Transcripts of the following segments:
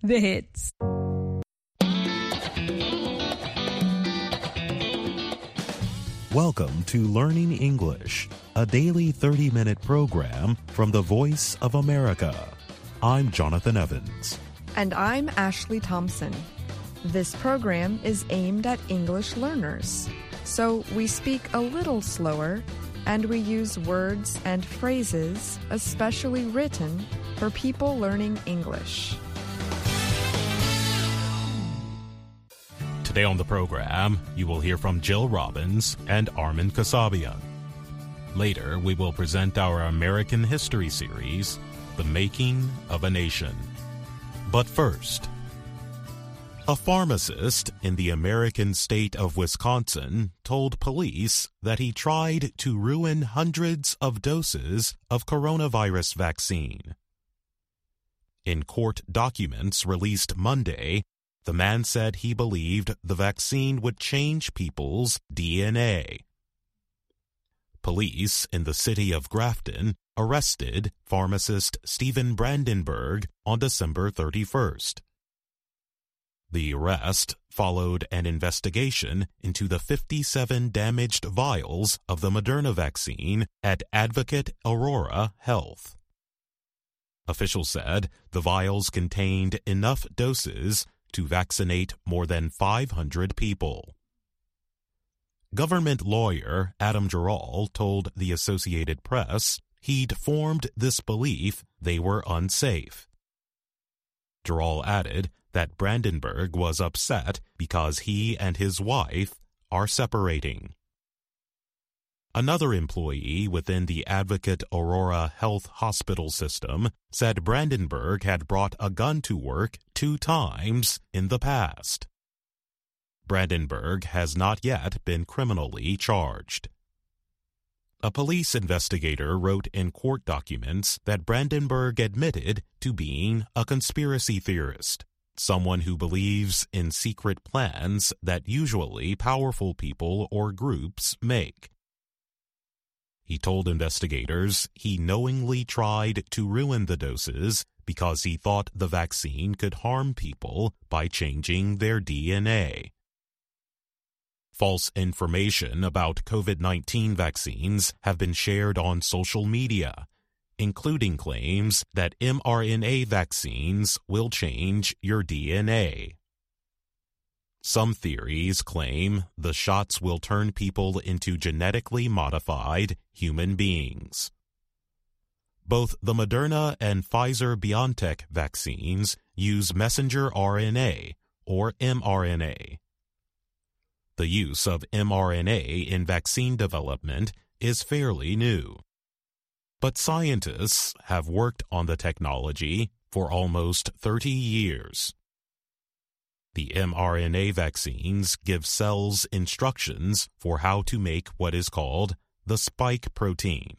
The hits. Welcome to Learning English, a daily 30-minute program from the Voice of America. I'm Jonathan Evans. And I'm Ashley Thompson. This program is aimed at English learners, so we speak a little slower and we use words and phrases especially written for people learning English. Today on the program, you will hear from Jill Robbins and Armin Kasabian. Later, we will present our American History series, The Making of a Nation. But first, a pharmacist in the American state of Wisconsin told police that he tried to ruin hundreds of doses of coronavirus vaccine. In court documents released Monday, the man said he believed the vaccine would change people's DNA. Police in the city of Grafton arrested pharmacist Stephen Brandenburg on December 31st. The arrest followed an investigation into the 57 damaged vials of the Moderna vaccine at Advocate Aurora Health. Officials said the vials contained enough doses to vaccinate more than 500 people. Government lawyer Adam Girol told the Associated Press he'd formed this belief they were unsafe. Girol added that Brandenburg was upset because he and his wife are separating. Another employee within the Advocate Aurora Health Hospital system said Brandenburg had brought a gun to work 2 times in the past. Brandenburg has not yet been criminally charged. A police investigator wrote in court documents that Brandenburg admitted to being a conspiracy theorist, someone who believes in secret plans that usually powerful people or groups make. He told investigators he knowingly tried to ruin the doses because he thought the vaccine could harm people by changing their DNA. False information about COVID-19 vaccines have been shared on social media, including claims that mRNA vaccines will change your DNA. Some theories claim the shots will turn people into genetically modified human beings. Both the Moderna and Pfizer-BioNTech vaccines use messenger RNA, or mRNA. The use of mRNA in vaccine development is fairly new. But scientists have worked on the technology for almost 30 years. The mRNA vaccines give cells instructions for how to make what is called the spike protein.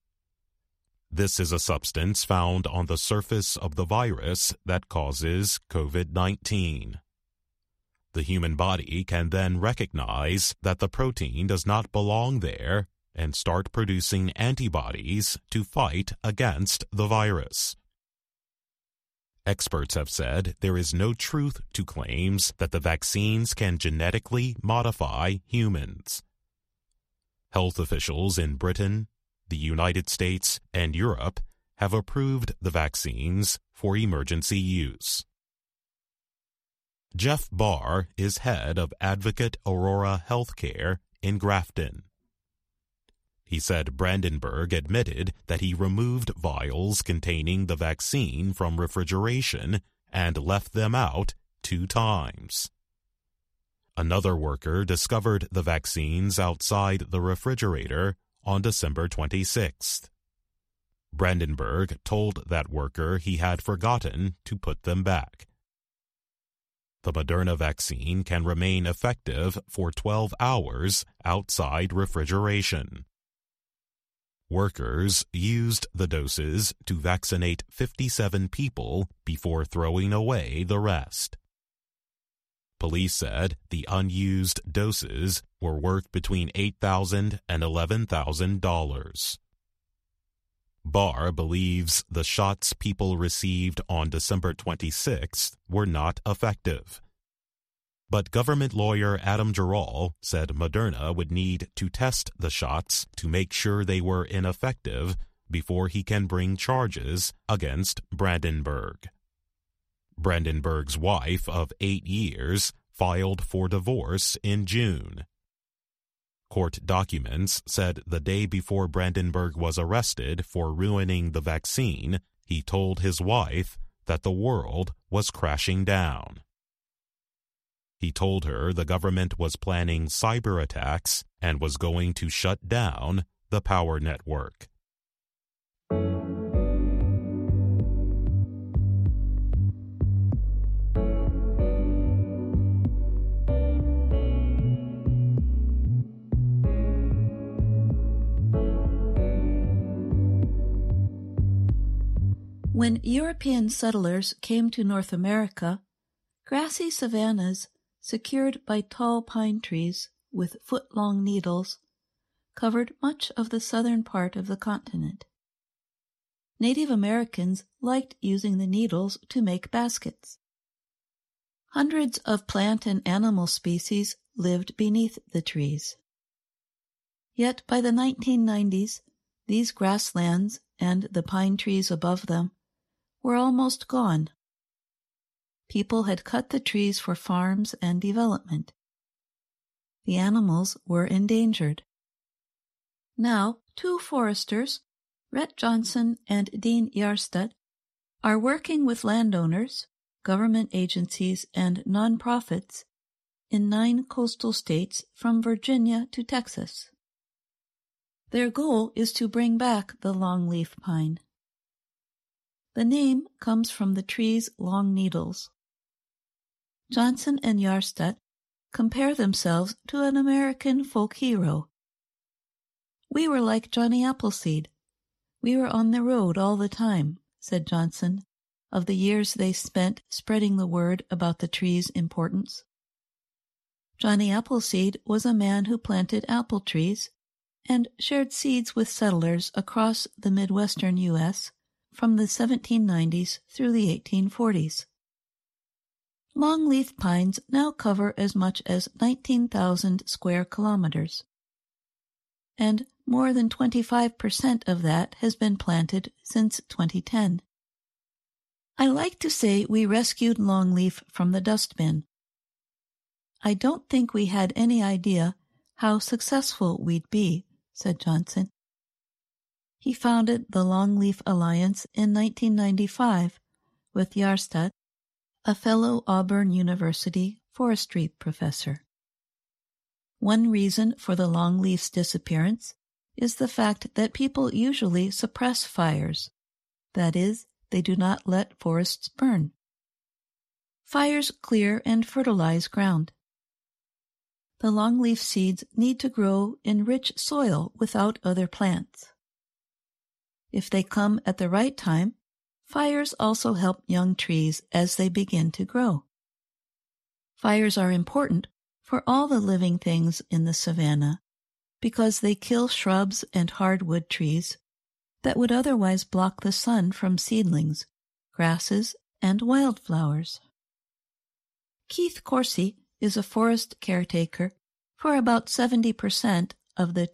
This is a substance found on the surface of the virus that causes COVID-19. The human body can then recognize that the protein does not belong there and start producing antibodies to fight against the virus. Experts have said there is no truth to claims that the vaccines can genetically modify humans. Health officials in Britain, the United States, and Europe have approved the vaccines for emergency use. Jeff Barr is head of Advocate Aurora Healthcare in Grafton. He said Brandenburg admitted that he removed vials containing the vaccine from refrigeration and left them out 2 times. Another worker discovered the vaccines outside the refrigerator on December 26th. Brandenburg told that worker he had forgotten to put them back. The Moderna vaccine can remain effective for 12 hours outside refrigeration. Workers used the doses to vaccinate 57 people before throwing away the rest. Police said the unused doses were worth between $8,000 and $11,000. Barr believes the shots people received on December 26th were not effective. But government lawyer Adam Girol said Moderna would need to test the shots to make sure they were ineffective before he can bring charges against Brandenburg. Brandenburg's wife of 8 years filed for divorce in June. Court documents said the day before Brandenburg was arrested for ruining the vaccine, he told his wife that the world was crashing down. He told her the government was planning cyber attacks and was going to shut down the power network. When European settlers came to North America, grassy savannas secured by tall pine trees with foot-long needles covered much of the southern part of the continent. Native Americans liked using the needles to make baskets. Hundreds of plant and animal species lived beneath the trees. Yet by the 1990s, these grasslands and the pine trees above them were almost gone. People had cut the trees for farms and development. The animals were endangered. Now, 2 foresters, Rhett Johnson and Dean Yarstad, are working with landowners, government agencies, and nonprofits in 9 coastal states from Virginia to Texas. Their goal is to bring back the longleaf pine. The name comes from the tree's long needles. Johnson and Yarstad compare themselves to an American folk hero. "We were like Johnny Appleseed. We were on the road all the time," said Johnson, of the years they spent spreading the word about the tree's importance. Johnny Appleseed was a man who planted apple trees and shared seeds with settlers across the Midwestern U.S. from the 1790s through the 1840s. Longleaf pines now cover as much as 19,000 square kilometers, and more than 25% of that has been planted since 2010. I like to say we rescued longleaf from the dustbin. I don't think we had any idea how successful we'd be, said Johnson. He founded the Longleaf Alliance in 1995 with Yarstad, a fellow Auburn University forestry professor. One reason for the longleaf's disappearance is the fact that people usually suppress fires. That is, they do not let forests burn. Fires clear and fertilize ground. The longleaf seeds need to grow in rich soil without other plants. If they come at the right time, fires also help young trees as they begin to grow. Fires are important for all the living things in the savanna because they kill shrubs and hardwood trees that would otherwise block the sun from seedlings, grasses, and wildflowers. Keith Corsi is a forest caretaker for about 70% of the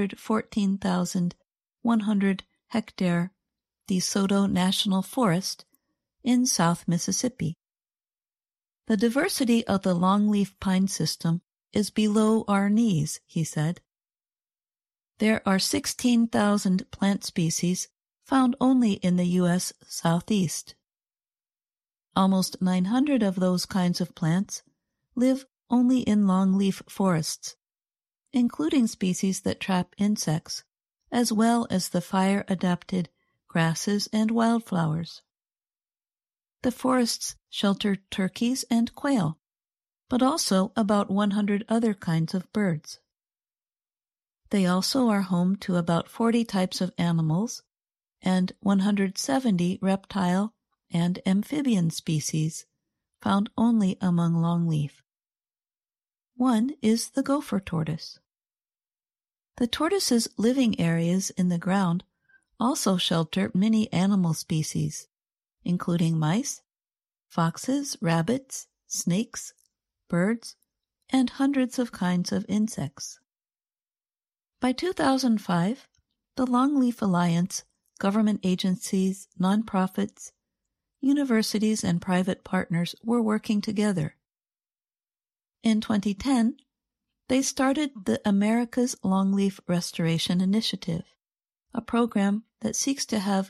214,100 hectare DeSoto National Forest in South Mississippi. The diversity of the longleaf pine system is below our knees, he said. There are 16,000 plant species found only in the U.S. Southeast. Almost 900 of those kinds of plants live only in longleaf forests, including species that trap insects, as well as the fire-adapted grasses and wildflowers. The forests shelter turkeys and quail, but also about 100 other kinds of birds. They also are home to about 40 types of animals and 170 reptile and amphibian species found only among longleaf. One is the gopher tortoise. The tortoise's living areas in the ground also shelter many animal species, including mice, foxes, rabbits, snakes, birds, and hundreds of kinds of insects. By 2005, the Longleaf Alliance, government agencies, nonprofits, universities, and private partners were working together. In 2010, they started the America's Longleaf Restoration Initiative, a program that seeks to have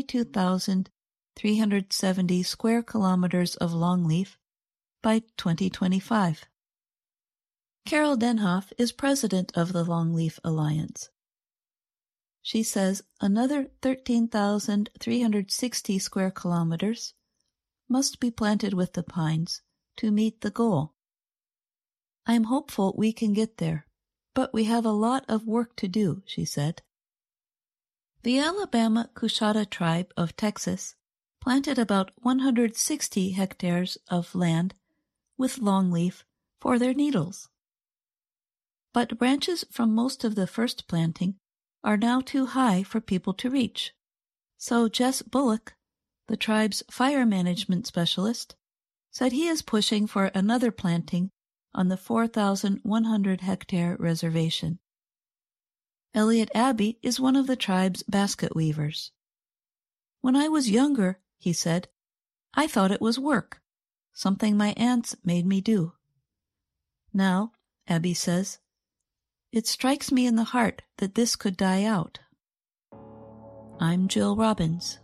32,370 square kilometers of longleaf by 2025. Carol Denhoff is president of the Longleaf Alliance. She says another 13,360 square kilometers must be planted with the pines to meet the goal. I'm hopeful we can get there, but we have a lot of work to do, she said. The Alabama Coushatta tribe of Texas planted about 160 hectares of land with longleaf for their needles. But branches from most of the first planting are now too high for people to reach. So Jess Bullock, the tribe's fire management specialist, said he is pushing for another planting on the 4,100-hectare reservation. Elliot Abbey is one of the tribe's basket weavers. When I was younger, he said, I thought it was work, something my aunts made me do. Now, Abbey says, it strikes me in the heart that this could die out. I'm Jill Robbins.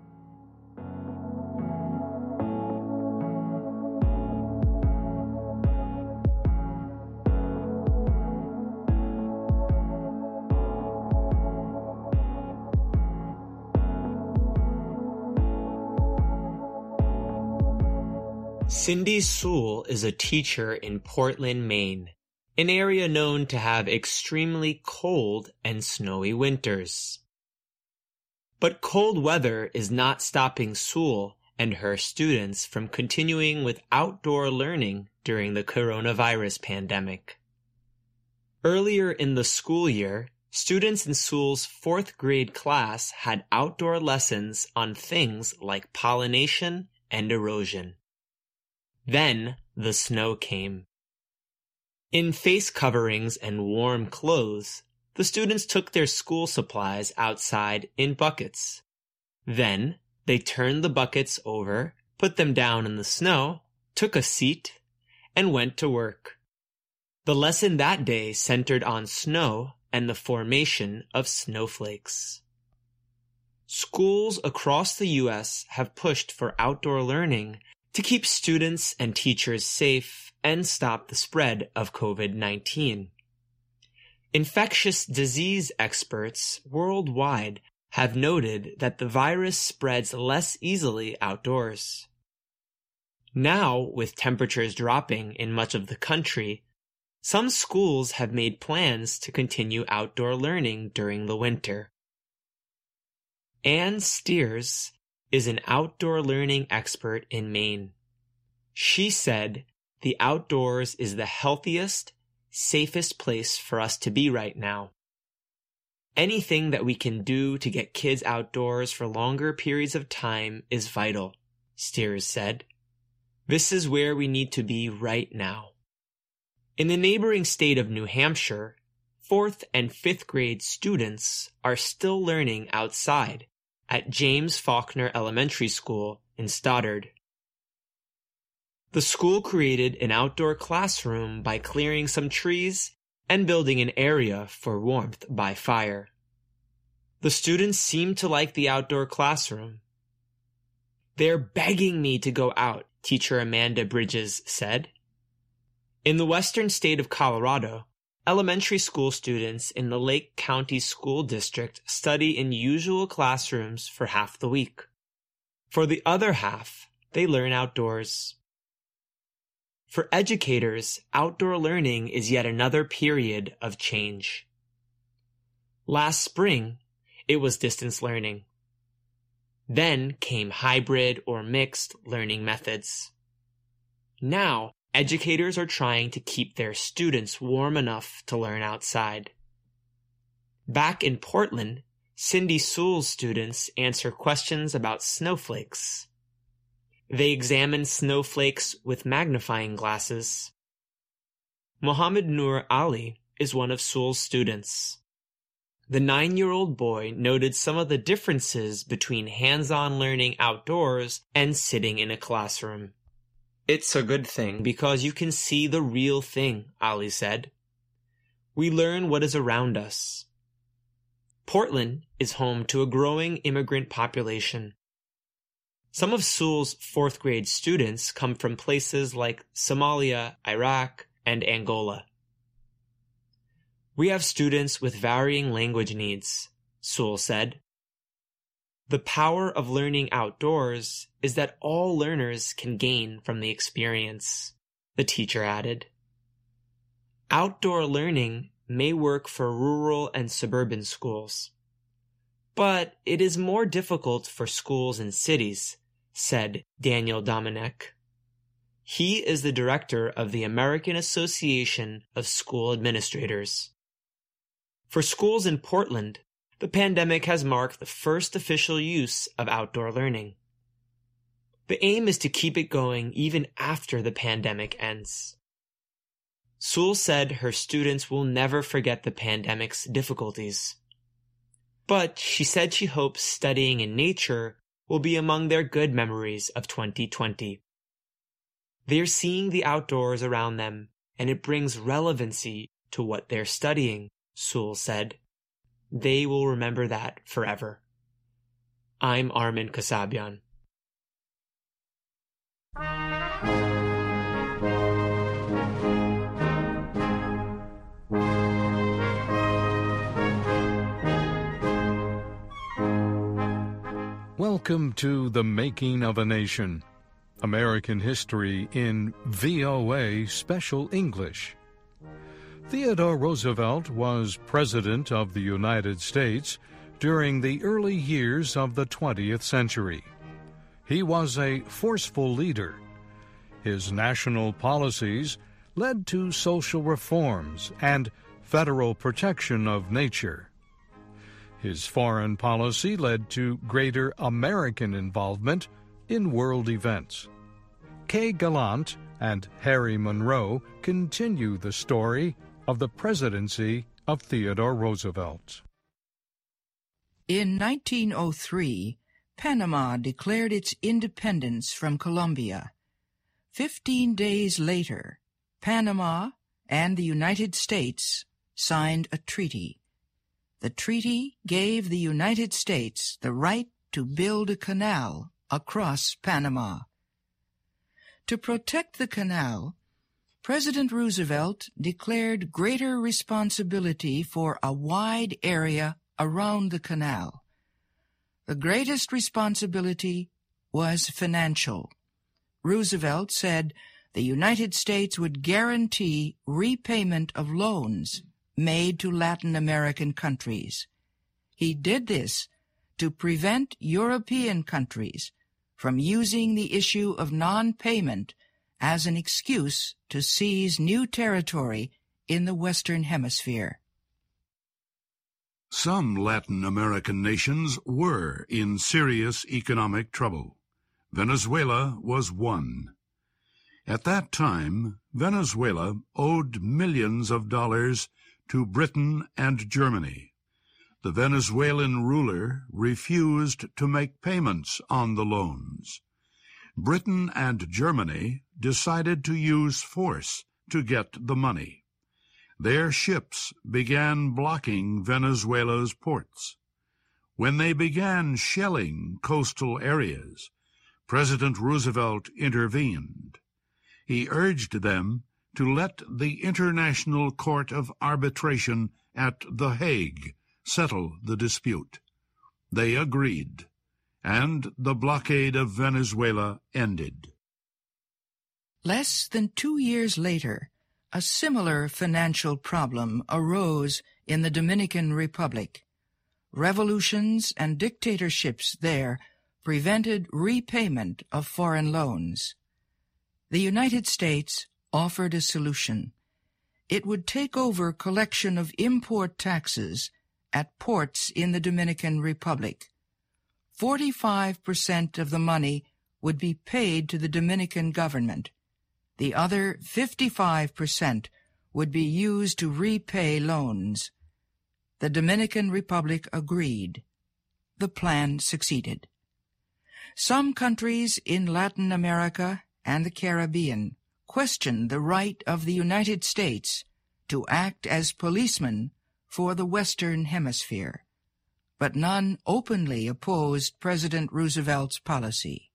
Cindy Sewell is a teacher in Portland, Maine, an area known to have extremely cold and snowy winters. But cold weather is not stopping Sewell and her students from continuing with outdoor learning during the coronavirus pandemic. Earlier in the school year, students in Sewell's 4th grade class had outdoor lessons on things like pollination and erosion. Then the snow came. In face coverings and warm clothes, the students took their school supplies outside in buckets. Then they turned the buckets over, put them down in the snow, took a seat, and went to work. The lesson that day centered on snow and the formation of snowflakes. Schools across the U.S. have pushed for outdoor learning to keep students and teachers safe and stop the spread of COVID-19. Infectious disease experts worldwide have noted that the virus spreads less easily outdoors. Now, with temperatures dropping in much of the country, some schools have made plans to continue outdoor learning during the winter. Ann Steers is an outdoor learning expert in Maine. She said, the outdoors is the healthiest, safest place for us to be right now. Anything that we can do to get kids outdoors for longer periods of time is vital, Steers said. This is where we need to be right now. In the neighboring state of New Hampshire, 4th and 5th grade students are still learning outside at James Faulkner Elementary School in Stoddard. The school created an outdoor classroom by clearing some trees and building an area for warmth by fire. The students seem to like the outdoor classroom. They're begging me to go out, teacher Amanda Bridges said. In the western state of Colorado, elementary school students in the Lake County School District study in usual classrooms for half the week. For the other half, they learn outdoors. For educators, outdoor learning is yet another period of change. Last spring, it was distance learning. Then came hybrid or mixed learning methods. Now, educators are trying to keep their students warm enough to learn outside. Back in Portland, Cindy Sewell's students answer questions about snowflakes. They examine snowflakes with magnifying glasses. Mohammed Noor Ali is one of Sewell's students. The 9-year-old boy noted some of the differences between hands-on learning outdoors and sitting in a classroom. It's a good thing because you can see the real thing, Ali said. We learn what is around us. Portland is home to a growing immigrant population. Some of Sewell's 4th grade students come from places like Somalia, Iraq, and Angola. We have students with varying language needs, Sewell said. The power of learning outdoors is that all learners can gain from the experience, the teacher added. Outdoor learning may work for rural and suburban schools, but it is more difficult for schools in cities, said Daniel Dominic. He is the director of the American Association of School Administrators. For schools in Portland, the pandemic has marked the first official use of outdoor learning. The aim is to keep it going even after the pandemic ends. Sewell said her students will never forget the pandemic's difficulties. But she said she hopes studying in nature will be among their good memories of 2020. They are seeing the outdoors around them, and it brings relevancy to what they're studying, Sewell said. They will remember that forever. I'm Armin Kasabian. Welcome to The Making of a Nation, American History in VOA Special English. Theodore Roosevelt was President of the United States during the early years of the 20th century. He was a forceful leader. His national policies led to social reforms and federal protection of nature. His foreign policy led to greater American involvement in world events. Kay Gallant and Harry Monroe continue the story of the presidency of Theodore Roosevelt. In 1903, Panama declared its independence from Colombia. 15 days later, Panama and the United States signed a treaty. The treaty gave the United States the right to build a canal across Panama. To protect the canal, President Roosevelt declared greater responsibility for a wide area around the canal. The greatest responsibility was financial. Roosevelt said the United States would guarantee repayment of loans made to Latin American countries. He did this to prevent European countries from using the issue of non-payment as an excuse to seize new territory in the Western Hemisphere. Some Latin American nations were in serious economic trouble. Venezuela was one. At that time, Venezuela owed millions of dollars to Britain and Germany. The Venezuelan ruler refused to make payments on the loans. Britain and Germany decided to use force to get the money. Their ships began blocking Venezuela's ports. When they began shelling coastal areas, President Roosevelt intervened. He urged them to let the International Court of Arbitration at The Hague settle the dispute. They agreed, and the blockade of Venezuela ended. Less than 2 years later, a similar financial problem arose in the Dominican Republic. Revolutions and dictatorships there prevented repayment of foreign loans. The United States offered a solution. It would take over collection of import taxes at ports in the Dominican Republic. 45% of the money would be paid to the Dominican government. The other 55% would be used to repay loans. The Dominican Republic agreed. The plan succeeded. Some countries in Latin America and the Caribbean questioned the right of the United States to act as policemen for the Western Hemisphere, but none openly opposed President Roosevelt's policy.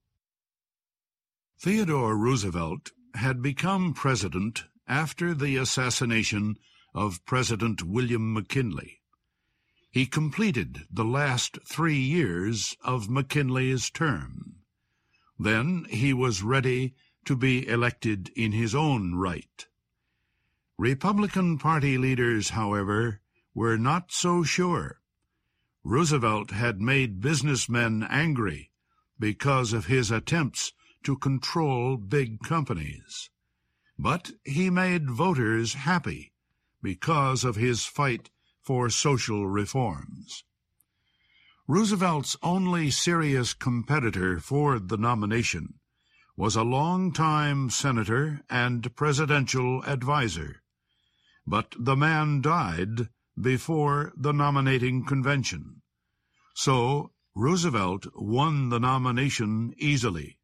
Theodore Roosevelt had become president after the assassination of President William McKinley. He completed the last 3 years of McKinley's term. Then he was ready to be elected in his own right. Republican Party leaders, however, were not so sure. Roosevelt had made businessmen angry because of his attempts to control big companies. But he made voters happy because of his fight for social reforms. Roosevelt's only serious competitor for the nomination was a longtime senator and presidential advisor, but the man died before the nominating convention. So Roosevelt won the nomination easily.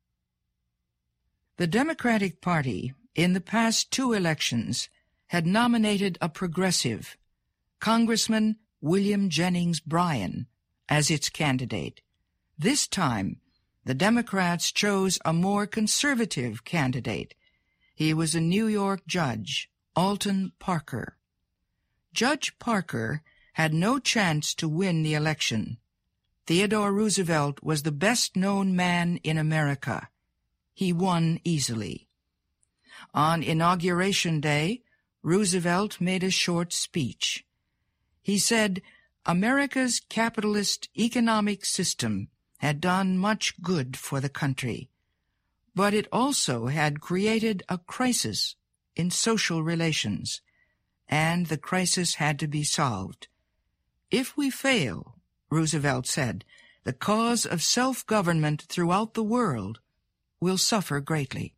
The Democratic Party, in the past 2 elections, had nominated a progressive, Congressman William Jennings Bryan, as its candidate. This time, the Democrats chose a more conservative candidate. He was a New York judge, Alton Parker. Judge Parker had no chance to win the election. Theodore Roosevelt was the best-known man in America. He won easily. On Inauguration Day, Roosevelt made a short speech. He said, America's capitalist economic system had done much good for the country, but it also had created a crisis in social relations, and the crisis had to be solved. If we fail, Roosevelt said, the cause of self-government throughout the world will suffer greatly.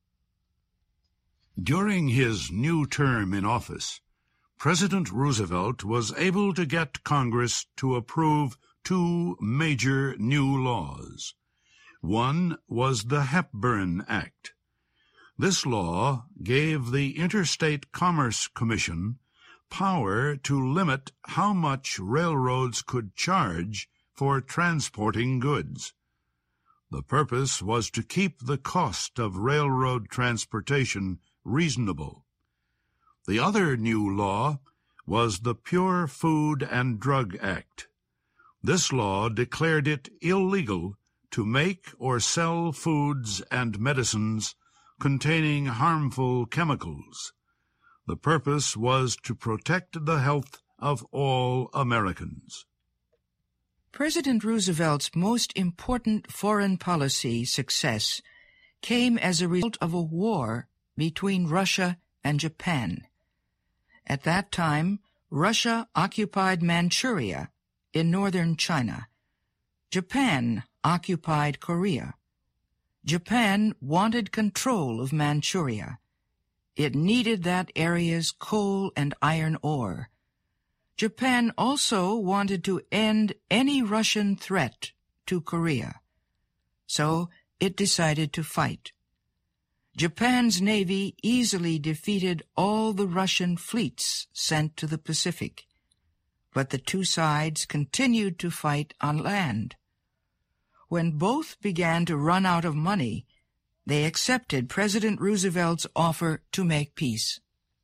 During his new term in office, President Roosevelt was able to get Congress to approve 2 major new laws. One was the Hepburn Act. This law gave the Interstate Commerce Commission power to limit how much railroads could charge for transporting goods. The purpose was to keep the cost of railroad transportation reasonable. The other new law was the Pure Food and Drug Act. This law declared it illegal to make or sell foods and medicines containing harmful chemicals. The purpose was to protect the health of all Americans. President Roosevelt's most important foreign policy success came as a result of a war between Russia and Japan. At that time, Russia occupied Manchuria in northern China. Japan occupied Korea. Japan wanted control of Manchuria. It needed that area's coal and iron ore. Japan also wanted to end any Russian threat to Korea. So it decided to fight. Japan's navy easily defeated all the Russian fleets sent to the Pacific, but the 2 sides continued to fight on land. When both began to run out of money, they accepted President Roosevelt's offer to make peace.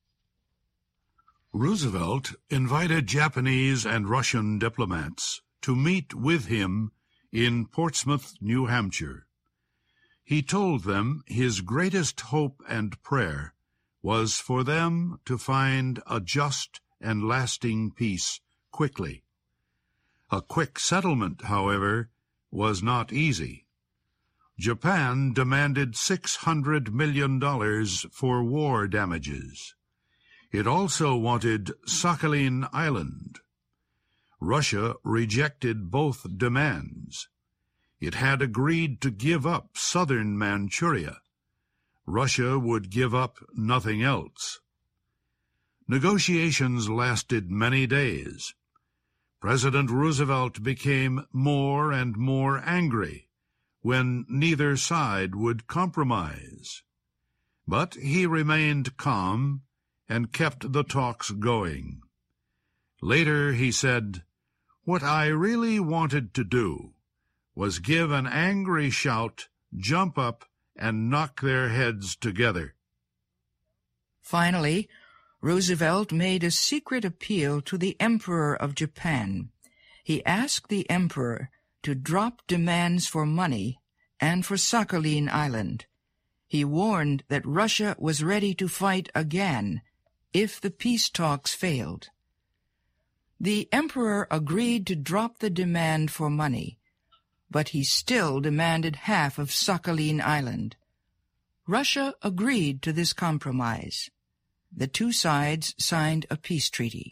Roosevelt invited Japanese and Russian diplomats to meet with him in Portsmouth, New Hampshire. He told them his greatest hope and prayer was for them to find a just and lasting peace quickly. A quick settlement, however, was not easy. Japan demanded $600 million for war damages. It also wanted Sakhalin Island. Russia rejected both demands. It had agreed to give up southern Manchuria. Russia would give up nothing else. Negotiations lasted many days. President Roosevelt became more and more angry when neither side would compromise. But he remained calm and kept the talks going. Later he said, "What I really wanted to do was give an angry shout, jump up, and knock their heads together." Finally, Roosevelt made a secret appeal to the Emperor of Japan. He asked the Emperor to drop demands for money and for Sakhalin Island. He warned that Russia was ready to fight again if the peace talks failed. The Emperor agreed to drop the demand for money, but he still demanded half of Sakhalin Island. Russia agreed to this compromise. The two sides signed a peace treaty.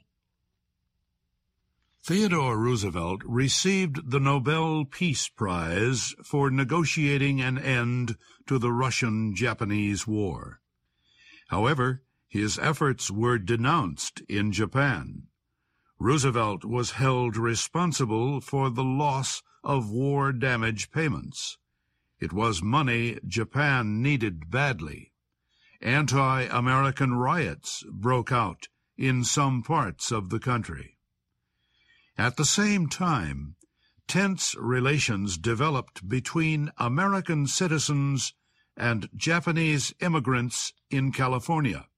Theodore Roosevelt received the Nobel Peace Prize for negotiating an end to the Russian-Japanese War. However, his efforts were denounced in Japan. Roosevelt was held responsible for the loss of war damage payments. It was money Japan needed badly. Anti-American riots broke out in some parts of the country. At the same time, tense relations developed between American citizens and Japanese immigrants in California.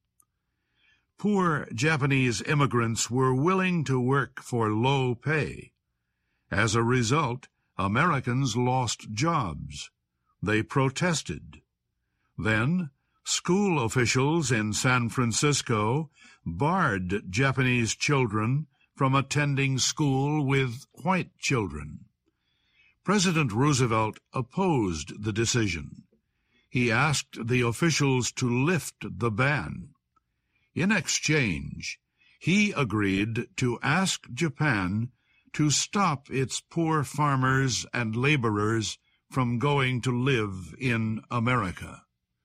Poor Japanese immigrants were willing to work for low pay. As a result, Americans lost jobs. They protested. Then, school officials in San Francisco barred Japanese children from attending school with white children. President Roosevelt opposed the decision. He asked the officials to lift the ban. In exchange, he agreed to ask Japan to stop its poor farmers and laborers from going to live in America.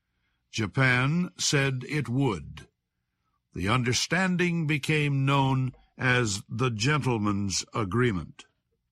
Japan said it would. The understanding became known as the Gentleman's Agreement.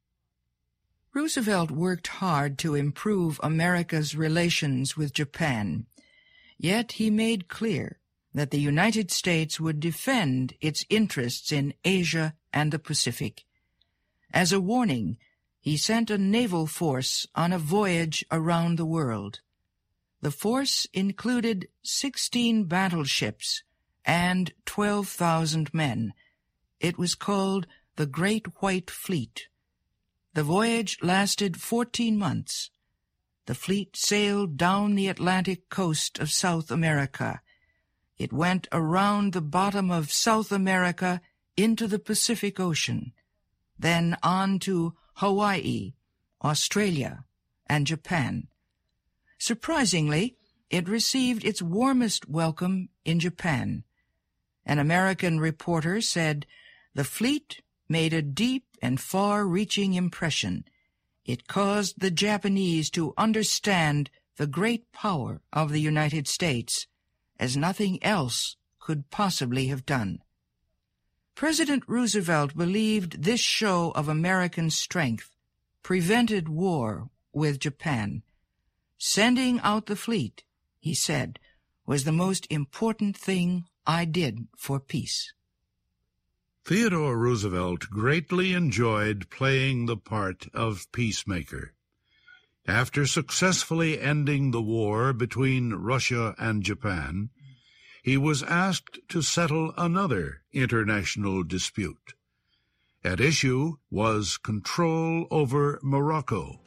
Roosevelt worked hard to improve America's relations with Japan, yet he made clear that the United States would defend its interests in Asia and the Pacific. As a warning, he sent a naval force on a voyage around the world. The force included 16 battleships and 12,000 men. It was called the Great White Fleet. The voyage lasted 14 months. The fleet sailed down the Atlantic coast of South America. It went around the bottom of South America into the Pacific Ocean, then on to Hawaii, Australia, and Japan. Surprisingly, it received its warmest welcome in Japan. An American reporter said, "The fleet made a deep and far-reaching impression. It caused the Japanese to understand the great power of the United States, as nothing else could possibly have done." President Roosevelt believed this show of American strength prevented war with Japan. "Sending out the fleet," he said, "was the most important thing I did for peace." Theodore Roosevelt greatly enjoyed playing the part of peacemaker. After successfully ending the war between Russia and Japan, he was asked to settle another international dispute. At issue was control over Morocco.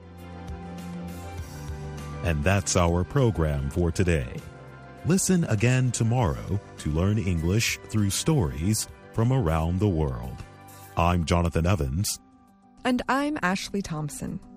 And that's our program for today. Listen again tomorrow to learn English through stories from around the world. I'm Jonathan Evans. And I'm Ashley Thompson.